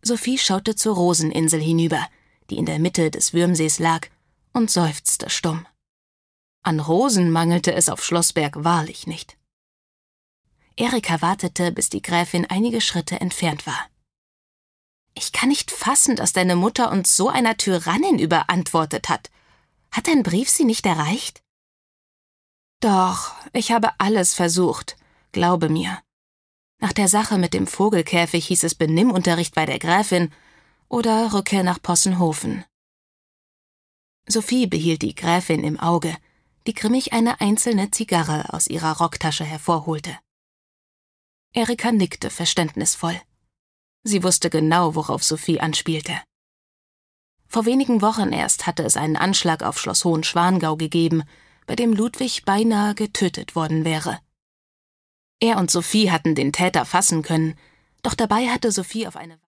Sophie schaute zur Roseninsel hinüber, die in der Mitte des Würmsees lag, und seufzte stumm. An Rosen mangelte es auf Schlossberg wahrlich nicht. Erika wartete, bis die Gräfin einige Schritte entfernt war. »Ich kann nicht fassen, dass deine Mutter uns so einer Tyrannin überantwortet hat. Hat dein Brief sie nicht erreicht?« »Doch, ich habe alles versucht, glaube mir. Nach der Sache mit dem Vogelkäfig hieß es Benimmunterricht bei der Gräfin oder Rückkehr nach Possenhofen.« Sophie behielt die Gräfin im Auge, die grimmig eine einzelne Zigarre aus ihrer Rocktasche hervorholte. Erika nickte verständnisvoll. Sie wusste genau, worauf Sophie anspielte. Vor wenigen Wochen erst hatte es einen Anschlag auf Schloss Hohenschwangau gegeben, bei dem Ludwig beinahe getötet worden wäre. Er und Sophie hatten den Täter fassen können, doch dabei hatte Sophie auf eine